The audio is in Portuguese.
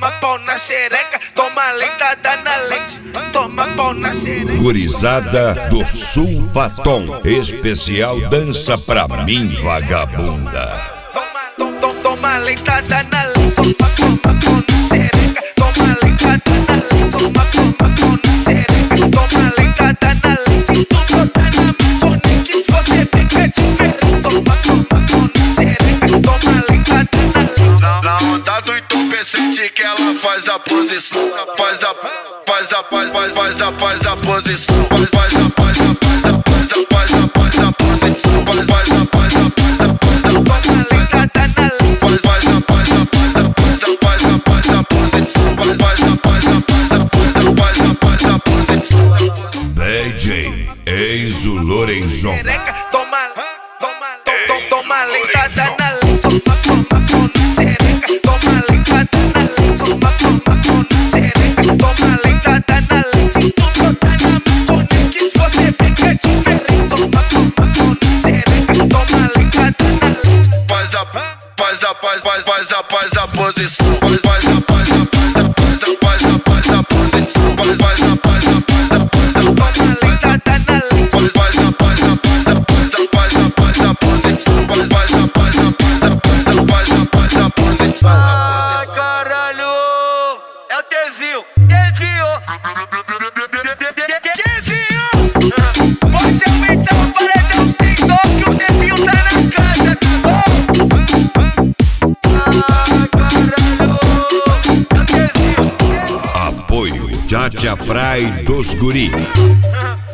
Toma pau na xereca, toma leitada na lente. Toma pau na xereca. Gurizada do Sulfatom, especial dança pra mim, vagabunda. Toma leitada na lente. Toma pau na xereca, toma leitada na lente. Toma pau na xereca, toma leitada na lente. Tu botar na mão que você fica diferente. Toma pau na xereca, toma leitada na lente. Na onda do entorpecente que ela faz a posição, faz a posição, faz a posição, faz a posição, DJ Enzo Lorenzon. Toma leitada na lente. Toma pau na xereca, toma leitada na lente. Toma pau na xereca, toma leitada na lente. Tu botar na mão que você fica diferente. Toma pau na xereca, toma leitada na lente. faz a posição, faz a posição, Ai, caralho, é o Devinho. Pode aumentar o paredão sem dó que o Devinho tá na casa, tá bom? Ai, caralho, é o Devinho. Apoio Tchatcha Fry dos Guri.